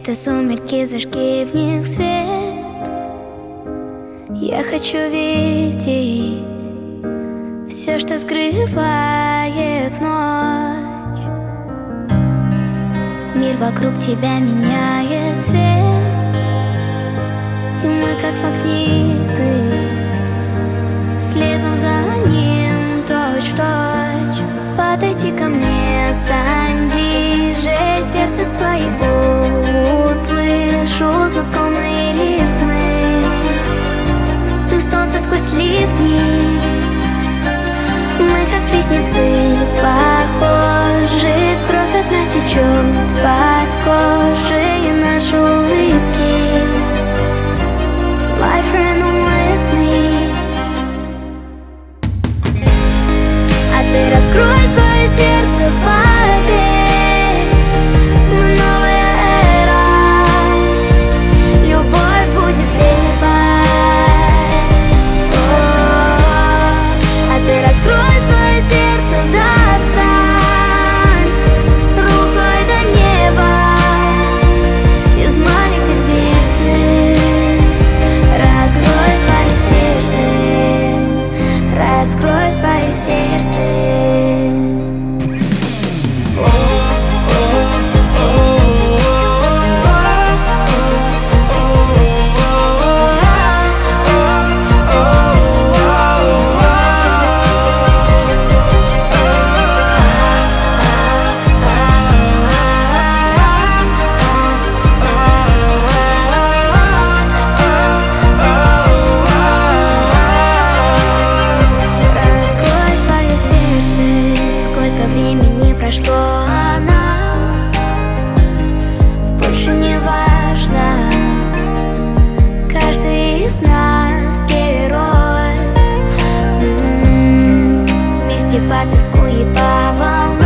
Это сумерки, зажги в них свет. Я хочу видеть все, что скрывает ночь. Мир вокруг тебя меняет цвет, и мы как магниты, следом за ним точь-в-точь. Подойди ко мне, стань ближе, сердце твоего услышу знакомые рифмы. Ты солнце сквозь ливни, мы как близнецы похожи. Кровь одна течет под кожей, и наши улыбки. My friend, come with me. А ты раскрой свое сердце, поверь, мы новая эра, любовь будет первой. А ты раскрой свое сердце, достань рукой до неба из маленькой дверцы. Раскрой свое сердце, раскрой свое сердце. Прошло она, больше не важно. Каждый из нас герой. Вместе по песку и по волнам.